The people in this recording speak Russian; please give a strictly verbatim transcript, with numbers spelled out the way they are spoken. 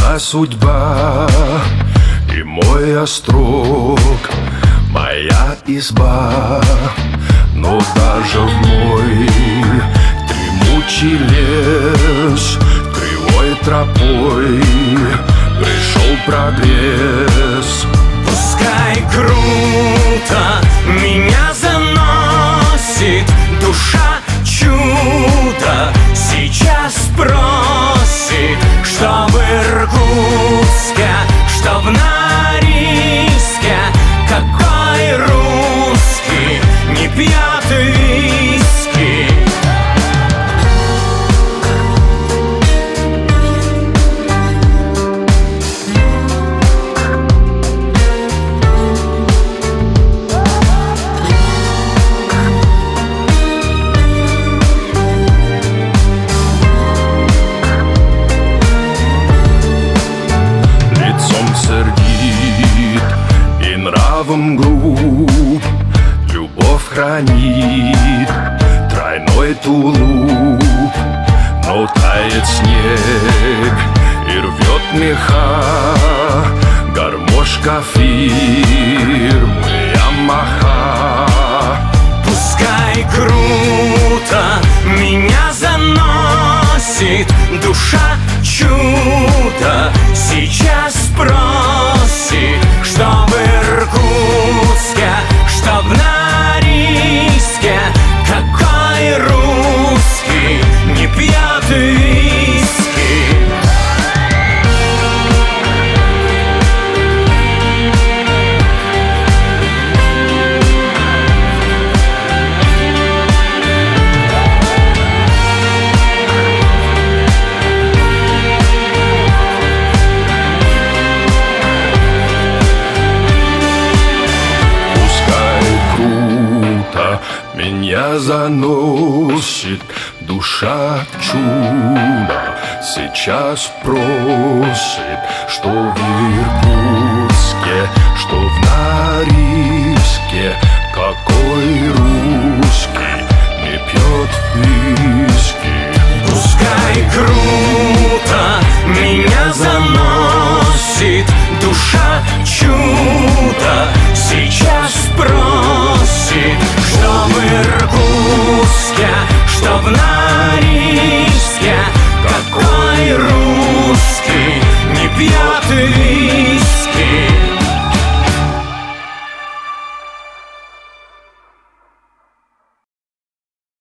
моя судьба и мой острог, моя изба. Но даже в мой дремучий лес кривой тропой пришел прогресс. Пускай круто меня заносит, душа чудо сейчас просит, что в Иркутске, что в Норильске какой русский не пьет виски. Сердит и нравом груб, любовь хранит тройной тулуп. Но тает снег и рвет меха гармошка фирмы Ямаха. Пускай круто меня заносит, душа чудо сейчас просит, что в Иркутске, что в Норильске какой русский не пьет виски. Меня заносит душа чудо сейчас просит, что в Иркутске, что в Норильске какой русский не пьет виски. Пускай круто меня заносит, душа чудо сейчас просит, что в Иркутске, что в Норильске